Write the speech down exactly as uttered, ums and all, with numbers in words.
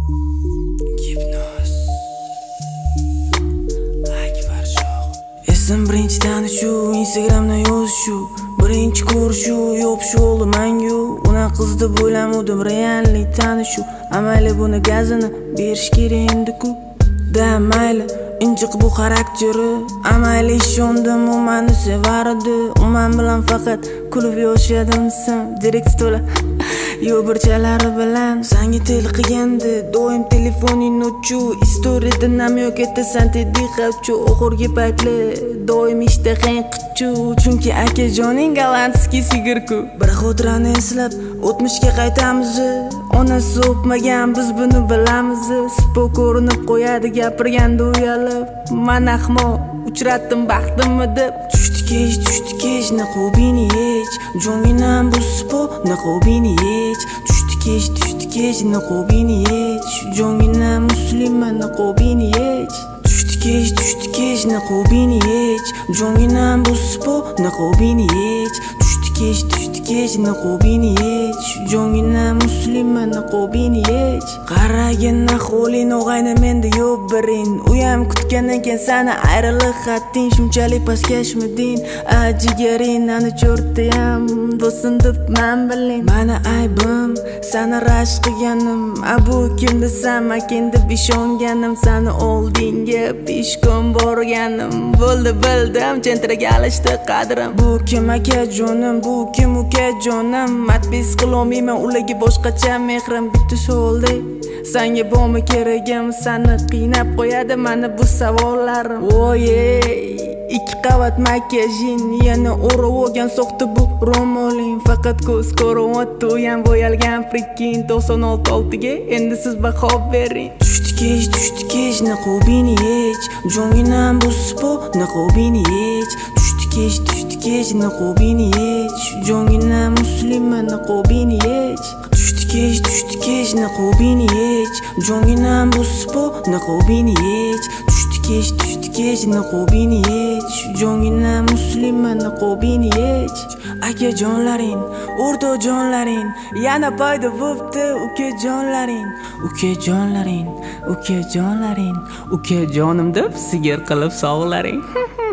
Gipnoz Akbar Shoh. Esim birinchi tanishuv, Instagramda yozishuv, birinchi ko'rishuv, yopishuvdi mangu. Una qiz deb o'ylamadim, reallik tanishuv. Amali buni gazini berish kerak endi-ku. Da mayli, injiq bu xarakteri. Amali ishondim, u meni sevardi. U men bilan faqat kulib yoshadim desam, direkt to'la yo birchalari bilan senga tel qilgandi, doim telefoning o'chiq, istoriyada namyoq etasan teddi xavchu, oxirgi paytlar doim ishda qanqichu, chunki akajoning gollandskiy sigirku. Bir xotirani eslab o'tmishga qaytamiz, onasi o'pmagan biz buni bilamiz. Spo ko'rinib qo'yadi gapirganda uyalib, men ahmoq uchratdim baxtimni deb. Tushdi kech, tushdi kech, naqobini hech, jonginam bu spo naqobini hech. Tushdi kech, tushdi kech, naqobini hech, jonginam muslima naqobini hech. Tushdi kech, tushdi kech, naqobini hech, jonginam bu spo naqobini hech. Tushdi kech, tushdi kech, naqobini hech, jonginam muslima naqobini hech. Qaragin ahvoling og'ayni menda yo'q birin, uyam kutgan ekan seni ayriliq xatting, shunchalik pastkashmiding ajigaring, ani cho'rtayam do'stim deb men bilin. Mani aybim seni rashk qilganim, a bu kim desam akin deb ishonganim, seni oldinga pishkon borganim. Bo'ldi bildim, chentraga alishdi qadrim. Bu kim akajonim, bu kim ukajonim, matbis qilolmayman ularga boshqacha mehrim. Bitta savolday, senga bormi keragim, seni qiynab qo'yadi mana bu savollarim. Voye, ikki qavat makiyajing, yana o'rab olgan soxta bu ro'moling, faqat ko'z ko'ryapti, u ham bo'yalgan frikin. To'qson olti oltiga endi siz baho bering. Tushdi kech, tushdi kech, naqobini hech, jonginam bu spo naqobini hech. Tushdi kech, tushdi kech, naqobini hech, jonginam muslima naqobini hech. Tushdi kech, tushdi kech, naqobini hech, jonginam bu spo naqobini hech. Tushdi kech, tushdi kech, naqobini hech, jonginam muslima naqobini hech. Akajonlaring, o'rtoqjonlaring, yana paydo bo'pti ukajonlaring. Ukajonlaring, ukajonlaring, ukajonim deb sigir qilib sog'laring.